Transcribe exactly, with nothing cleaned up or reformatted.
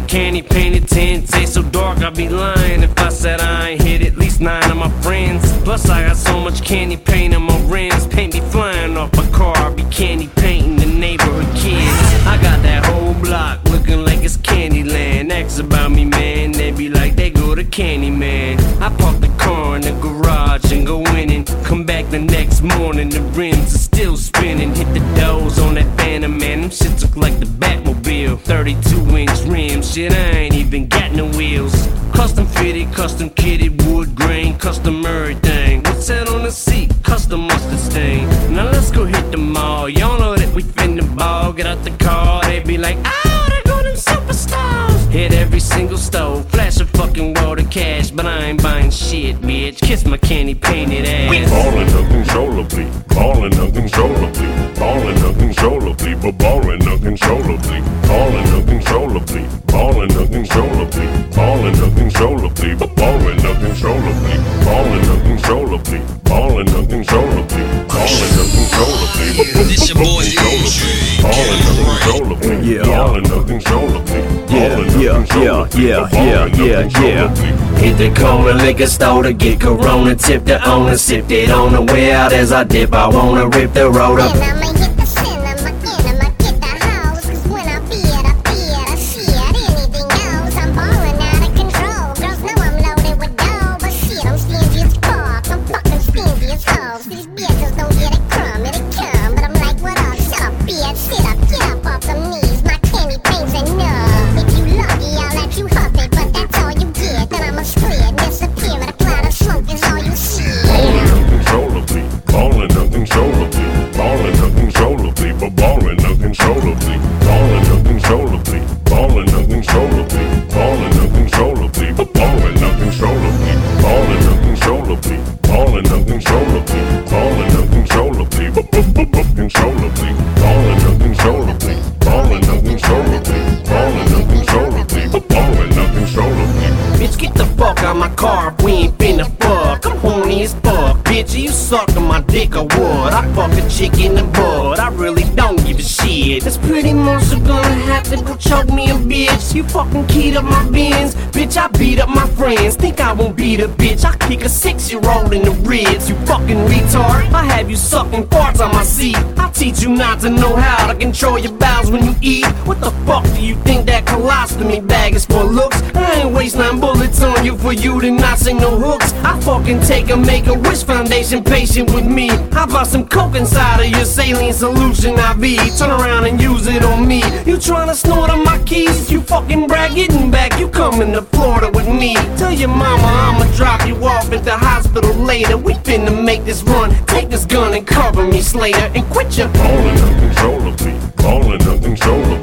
candy painted tints. Ain't so dark, I'd be lying if I said I ain't hit at least nine of my friends. Plus I got so much candy paint on my rims. Paint be flying off my car, I be candy painting the neighborhood kids. I got that whole block looking like it's Candyland. Ask about me, man, they be like they go to Candyman. I park the car in the garage and go in and come back the next morning. The rims are still spinning. Hit the doors on that Phantom, man, them shits look like the Batmobile. Thirty-two inch rims, shit, I ain't even got no wheels. Custom fitted, custom kitted, wood grain, custom everything. What's that on the seat? Custom mustard stain. Now let's go hit the mall. Y'all know that we finna ball. Get out the car, they be like, oh, there go them superstars. Hit every single store, flash a fucking world of cash, but I ain't buying shit, bitch. Kiss my candy painted ass. Ballin' uncontrollably, ballin' uncontrollably, ballin' uncontrollably, but ballin' uncontrollably, ballin' uncontrollably, ballin' uncontrollably, ballin' uncontrollably, but ballin' uncontrollably, ballin' uncontrollably, ballin' uncontrollably, ballin' uncontrollably, This your boy ballin' uncontrollably, Yeah. ballin' uncontrollably, Yeah, yeah, yeah, yeah, yeah, yeah, yeah. Hit the corner liquor store to get Corona. Tip the owner, sipped it on the way out as I dip. I wanna rip the road up. And I'ma hit the cinema, again, I'ma get the house. Cause when I be it, I be it, I see it, anything goes. I'm ballin' out of control. Girls know I'm loaded with dough. But shit, I'm stingy as fuck. I'm fucking stingy as hoes. These bitches don't get a crumb, it'll come. But I'm like, what up, shut up, bitch. Sit up, get up off them knees. My candy paint's enough. If you lucky, I'll let you huff it. But that's all you get. Then I'ma spread, disappear in a cloud of smoke is all you see. Ballin' uncontrollably, ballin' uncontrollably, ballin' uncontrollably, but ballin' uncontrollably, ballin' uncontrollably, ballin' uncontrollably, ballin' uncontrollably, but ballin' uncontrollably, ballin' uncontrollably, ballin' uncontrollably, ballin' uncontrollably, but uncontrollably, ballin' uncontrollably, ballin' uncontrollably, ballin' uncontrollably, but ballin' uncontrollably. Bitch, get the fuck out my car, we ain't finna fuck. I'm horny as fuck, bitch, you suckin' my dick or what? I fuck a chick in the butt, I really don't give a shit. This pretty monster gonna have to go choke me a bitch. You fucking keyed up my bins, bitch, I beat up my friends. Think I won't beat a bitch, I kick a six-year-old in the ribs. You fucking retard, I have you sucking farts on my seat. I'll teach you not to know how to control your bowels when you eat. What the fuck do you think that colostomy bag is for? Looks, I ain't waste nine bullets on you for you to not sing no hooks. I fucking take a Make-A-Wish Foundation patient with me. How about some coke inside of your saline solution I V? Turn around and use it on me. You tryna snort on my keys? You fucking brag getting back. You coming to Florida with me. Tell your mama I'ma drop you off at the hospital later. We finna make this run. Take this gun and cover me, Slater, and quit your Ballin' uncontrollably, ballin' uncontrollably,